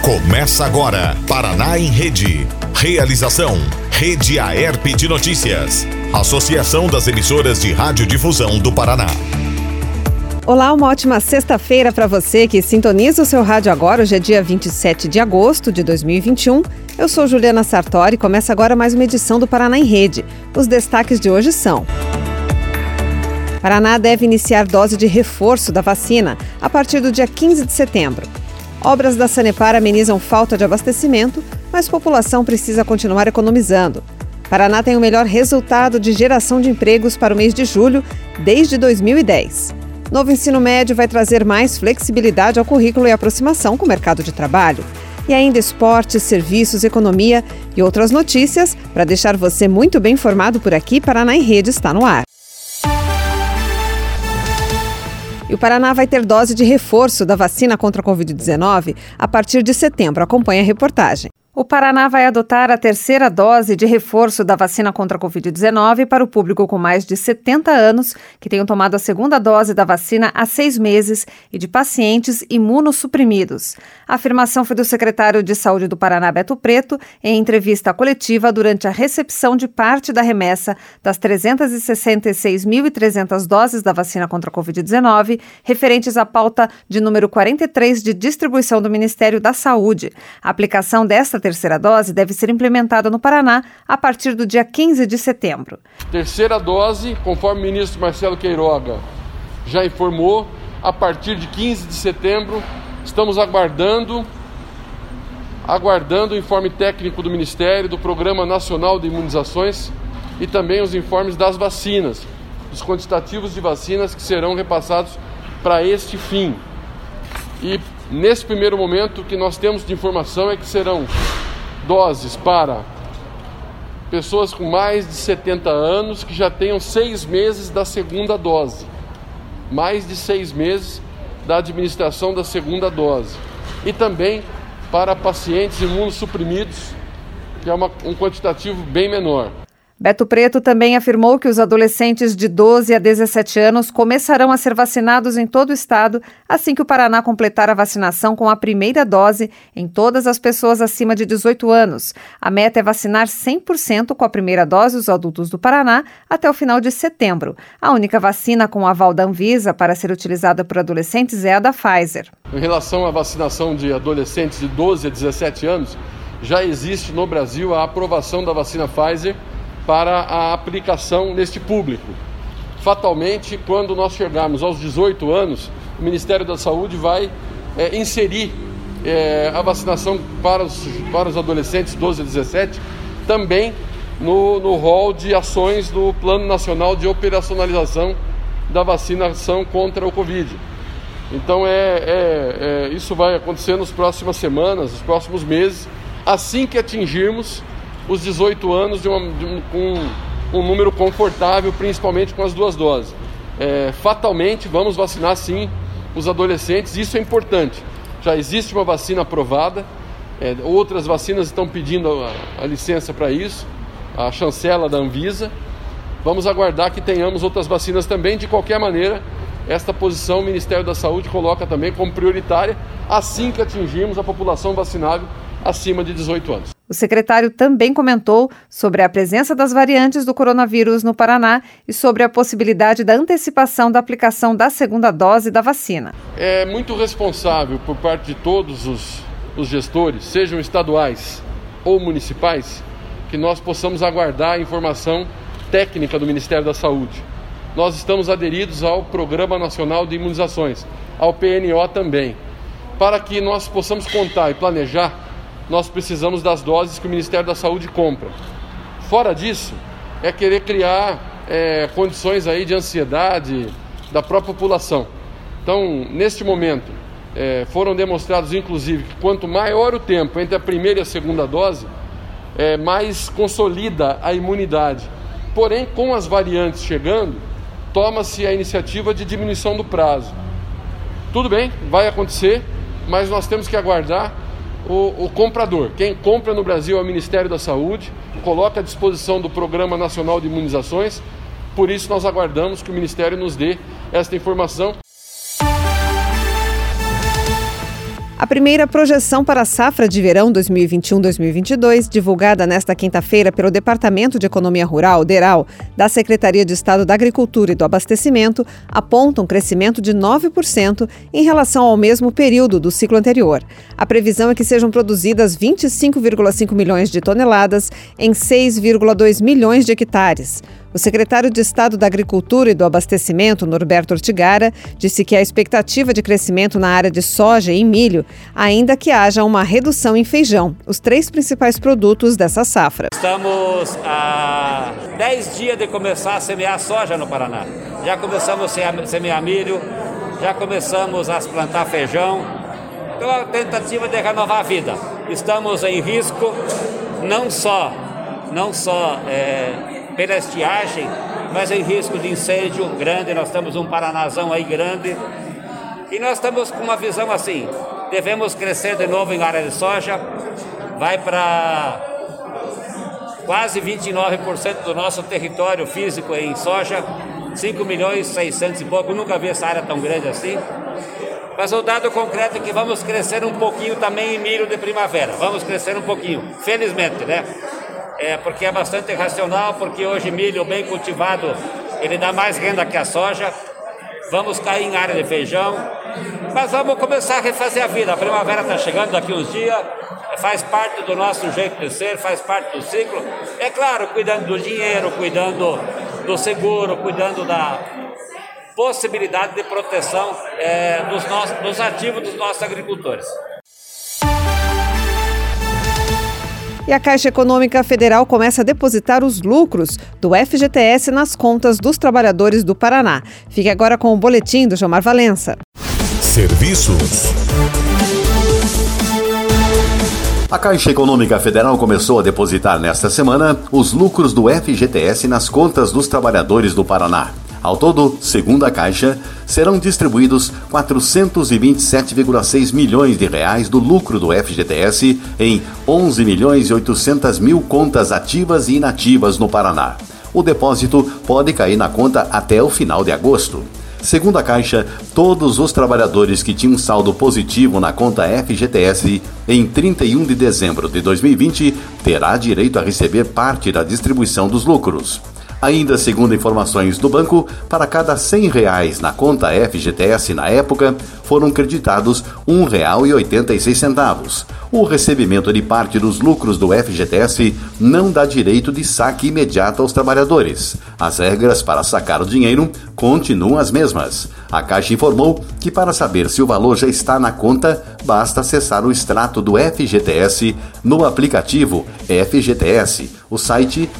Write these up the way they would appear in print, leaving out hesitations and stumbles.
Começa agora, Paraná em Rede. Realização, Rede Aerp de Notícias. Associação das Emissoras de Radiodifusão do Paraná. Olá, uma ótima sexta-feira para você que sintoniza o seu rádio agora. Hoje é dia 27 de agosto de 2021. Eu sou Juliana Sartori e começa agora mais uma edição do Paraná em Rede. Os destaques de hoje são: Paraná deve iniciar dose de reforço da vacina a partir do dia 15 de setembro. Obras da Sanepar amenizam falta de abastecimento, mas a população precisa continuar economizando. Paraná tem o melhor resultado de geração de empregos para o mês de julho desde 2010. Novo ensino médio vai trazer mais flexibilidade ao currículo e aproximação com o mercado de trabalho. E ainda esportes, serviços, economia e outras notícias para deixar você muito bem informado por aqui. Paraná em Rede está no ar. E o Paraná vai ter dose de reforço da vacina contra a Covid-19 a partir de setembro. Acompanhe a reportagem. O Paraná vai adotar a terceira dose de reforço da vacina contra a Covid-19 para o público com mais de 70 anos que tenham tomado a segunda dose da vacina há 6 meses e de pacientes imunossuprimidos. A afirmação foi do secretário de Saúde do Paraná, Beto Preto, em entrevista coletiva durante a recepção de parte da remessa das 366.300 doses da vacina contra a Covid-19, referentes à pauta de número 43 de distribuição do Ministério da Saúde. A aplicação desta terceira dose deve ser implementada no Paraná a partir do dia 15 de setembro. Terceira dose, conforme o ministro Marcelo Queiroga já informou, a partir de 15 de setembro, estamos aguardando o informe técnico do Ministério, do Programa Nacional de Imunizações e também os informes das vacinas, dos quantitativos de vacinas que serão repassados para este fim. E nesse primeiro momento, o que nós temos de informação é que serão doses para pessoas com mais de 70 anos que já tenham 6 meses da segunda dose. Mais de 6 meses da administração da segunda dose. E também para pacientes imunossuprimidos, que é um quantitativo bem menor. Beto Preto também afirmou que os adolescentes de 12 a 17 anos começarão a ser vacinados em todo o estado assim que o Paraná completar a vacinação com a primeira dose em todas as pessoas acima de 18 anos. A meta é vacinar 100% com a primeira dose os adultos do Paraná até o final de setembro. A única vacina com aval da Anvisa para ser utilizada por adolescentes é a da Pfizer. Em relação à vacinação de adolescentes de 12 a 17 anos, já existe no Brasil a aprovação da vacina Pfizer para a aplicação neste público. Fatalmente, quando nós chegarmos aos 18 anos, o Ministério da Saúde vai inserir a vacinação para os adolescentes 12 a 17 também no rol de ações do Plano Nacional de Operacionalização da Vacinação contra o Covid. Então, isso vai acontecer nas próximas semanas, nos próximos meses, assim que atingirmos os 18 anos com um número confortável, principalmente com as 2 doses. Fatalmente, vamos vacinar sim os adolescentes, isso é importante. Já existe uma vacina aprovada, outras vacinas estão pedindo a licença para isso, a chancela da Anvisa. Vamos aguardar que tenhamos outras vacinas também. De qualquer maneira, esta posição o Ministério da Saúde coloca também como prioritária, assim que atingirmos a população vacinável acima de 18 anos. O secretário também comentou sobre a presença das variantes do coronavírus no Paraná e sobre a possibilidade da antecipação da aplicação da segunda dose da vacina. É muito responsável por parte de todos os gestores, sejam estaduais ou municipais, que nós possamos aguardar a informação técnica do Ministério da Saúde. Nós estamos aderidos ao Programa Nacional de Imunizações, ao PNO também. Para que nós possamos contar e planejar, nós precisamos das doses que o Ministério da Saúde compra. Fora disso, é querer criar condições aí de ansiedade da própria população. Então, neste momento, foram demonstrados, inclusive, que quanto maior o tempo entre a primeira e a segunda dose, mais consolida a imunidade. Porém, com as variantes chegando, toma-se a iniciativa de diminuição do prazo. Tudo bem, vai acontecer, mas nós temos que aguardar o comprador. Quem compra no Brasil é o Ministério da Saúde, coloca à disposição do Programa Nacional de Imunizações, por isso nós aguardamos que o Ministério nos dê esta informação. A primeira projeção para a safra de verão 2021-2022, divulgada nesta quinta-feira pelo Departamento de Economia Rural, DERAL, da Secretaria de Estado da Agricultura e do Abastecimento, aponta um crescimento de 9% em relação ao mesmo período do ciclo anterior. A previsão é que sejam produzidas 25,5 milhões de toneladas em 6,2 milhões de hectares. O secretário de Estado da Agricultura e do Abastecimento, Norberto Ortigara, disse que a expectativa de crescimento na área de soja e milho, ainda que haja uma redução em feijão, os 3 principais produtos dessa safra. Estamos a 10 dias de começar a semear soja no Paraná. Já começamos a semear milho, já começamos a plantar feijão. Então, a tentativa de renovar a vida. Estamos em risco, não só pela estiagem, mas em risco de incêndio grande. Nós temos um Paranazão aí grande e nós estamos com uma visão assim: devemos crescer de novo em área de soja, vai para quase 29% do nosso território físico em soja, 5 milhões 600 e pouco, nunca vi essa área tão grande assim. Mas o dado concreto é que vamos crescer um pouquinho também em milho de primavera, vamos crescer um pouquinho, felizmente, né? Porque é bastante racional, porque hoje milho bem cultivado, ele dá mais renda que a soja. Vamos cair em área de feijão, mas vamos começar a refazer a vida. A primavera está chegando daqui uns dias, faz parte do nosso jeito de ser, faz parte do ciclo. É claro, cuidando do dinheiro, cuidando do seguro, cuidando da possibilidade de proteção dos ativos dos nossos agricultores. E a Caixa Econômica Federal começa a depositar os lucros do FGTS nas contas dos trabalhadores do Paraná. Fique agora com o boletim do Jomar Valença. Serviços. A Caixa Econômica Federal começou a depositar nesta semana os lucros do FGTS nas contas dos trabalhadores do Paraná. Ao todo, segundo a Caixa, serão distribuídos 427,6 milhões de reais do lucro do FGTS em 11 milhões e 800 mil contas ativas e inativas no Paraná. O depósito pode cair na conta até o final de agosto. Segundo a Caixa, todos os trabalhadores que tinham saldo positivo na conta FGTS em 31 de dezembro de 2020 terá direito a receber parte da distribuição dos lucros. Ainda segundo informações do banco, para cada R$ 100 na conta FGTS na época, foram creditados R$ 1,86. O recebimento de parte dos lucros do FGTS não dá direito de saque imediato aos trabalhadores. As regras para sacar o dinheiro continuam as mesmas. A Caixa informou que para saber se o valor já está na conta, basta acessar o extrato do FGTS no aplicativo FGTS, o site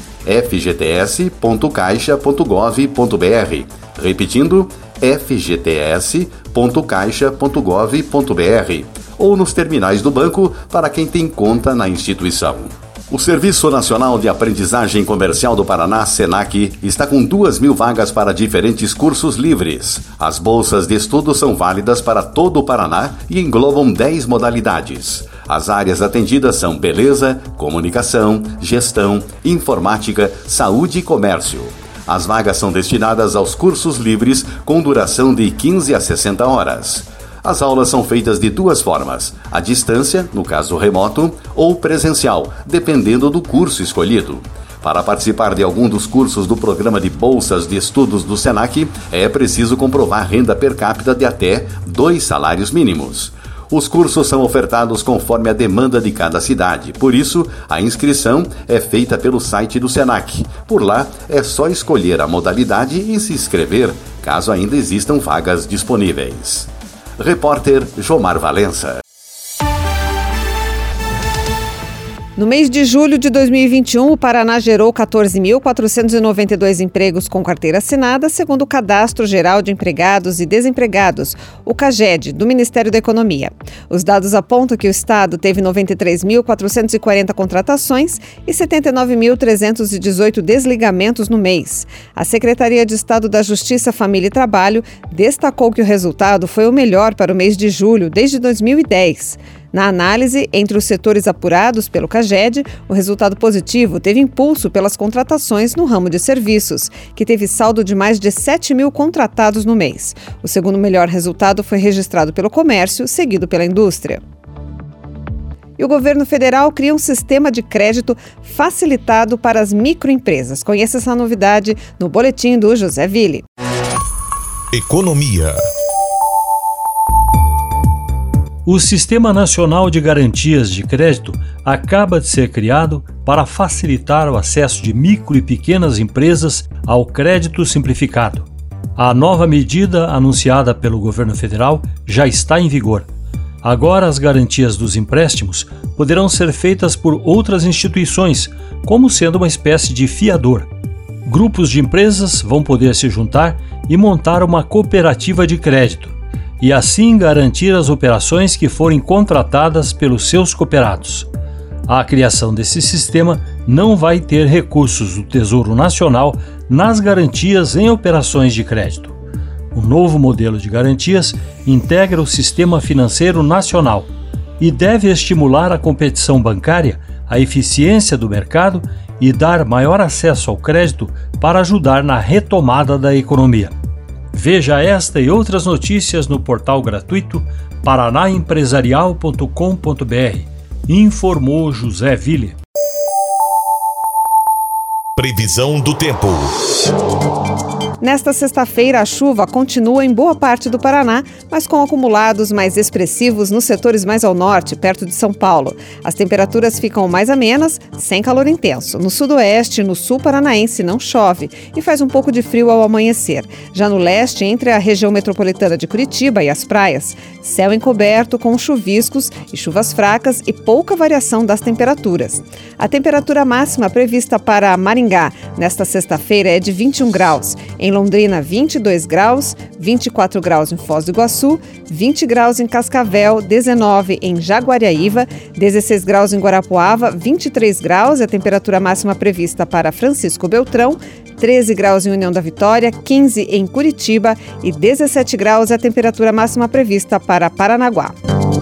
fgts.caixa.gov.br. Repetindo, fgts.caixa.gov.br ou nos terminais do banco para quem tem conta na instituição. O Serviço Nacional de Aprendizagem Comercial do Paraná, SENAC, está com 2.000 vagas para diferentes cursos livres. As bolsas de estudo são válidas para todo o Paraná e englobam 10 modalidades. As áreas atendidas são beleza, comunicação, gestão, informática, saúde e comércio. As vagas são destinadas aos cursos livres com duração de 15 a 60 horas. As aulas são feitas de 2 formas, à distância, no caso remoto, ou presencial, dependendo do curso escolhido. Para participar de algum dos cursos do programa de bolsas de estudos do SENAC, é preciso comprovar renda per capita de até 2 salários mínimos. Os cursos são ofertados conforme a demanda de cada cidade, por isso a inscrição é feita pelo site do SENAC. Por lá é só escolher a modalidade e se inscrever, caso ainda existam vagas disponíveis. Repórter Jomar Valença. No mês de julho de 2021, o Paraná gerou 14.492 empregos com carteira assinada, segundo o Cadastro Geral de Empregados e Desempregados, o CAGED, do Ministério da Economia. Os dados apontam que o Estado teve 93.440 contratações e 79.318 desligamentos no mês. A Secretaria de Estado da Justiça, Família e Trabalho destacou que o resultado foi o melhor para o mês de julho desde 2010. Na análise, entre os setores apurados pelo CAGED, o resultado positivo teve impulso pelas contratações no ramo de serviços, que teve saldo de mais de 7 mil contratados no mês. O segundo melhor resultado foi registrado pelo comércio, seguido pela indústria. E o governo federal cria um sistema de crédito facilitado para as microempresas. Conheça essa novidade no boletim do José Ville. Economia. O Sistema Nacional de Garantias de Crédito acaba de ser criado para facilitar o acesso de micro e pequenas empresas ao crédito simplificado. A nova medida, anunciada pelo governo federal, já está em vigor. Agora, as garantias dos empréstimos poderão ser feitas por outras instituições, como sendo uma espécie de fiador. Grupos de empresas vão poder se juntar e montar uma cooperativa de crédito, e assim garantir as operações que forem contratadas pelos seus cooperados. A criação desse sistema não vai ter recursos do Tesouro Nacional nas garantias em operações de crédito. O novo modelo de garantias integra o Sistema Financeiro Nacional e deve estimular a competição bancária, a eficiência do mercado e dar maior acesso ao crédito para ajudar na retomada da economia. Veja esta e outras notícias no portal gratuito paranaempresarial.com.br. Informou José Ville. Previsão do tempo. Nesta sexta-feira, a chuva continua em boa parte do Paraná, mas com acumulados mais expressivos nos setores mais ao norte, perto de São Paulo. As temperaturas ficam mais amenas, sem calor intenso. No sudoeste e no sul paranaense não chove e faz um pouco de frio ao amanhecer. Já no leste, entre a região metropolitana de Curitiba e as praias, céu encoberto com chuviscos e chuvas fracas e pouca variação das temperaturas. A temperatura máxima prevista para Maringá nesta sexta-feira é de 21 graus. Em Londrina, 22 graus, 24 graus em Foz do Iguaçu, 20 graus em Cascavel, 19 em Jaguariaíva, 16 graus em Guarapuava, 23 graus é a temperatura máxima prevista para Francisco Beltrão, 13 graus em União da Vitória, 15 em Curitiba e 17 graus é a temperatura máxima prevista para Paranaguá.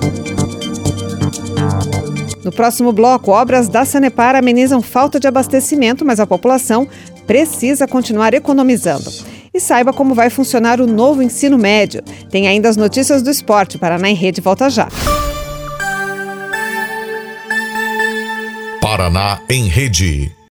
No próximo bloco, obras da Sanepar amenizam falta de abastecimento, mas a população precisa continuar economizando. E saiba como vai funcionar o novo ensino médio. Tem ainda as notícias do esporte. Paraná em Rede volta já. Paraná em Rede.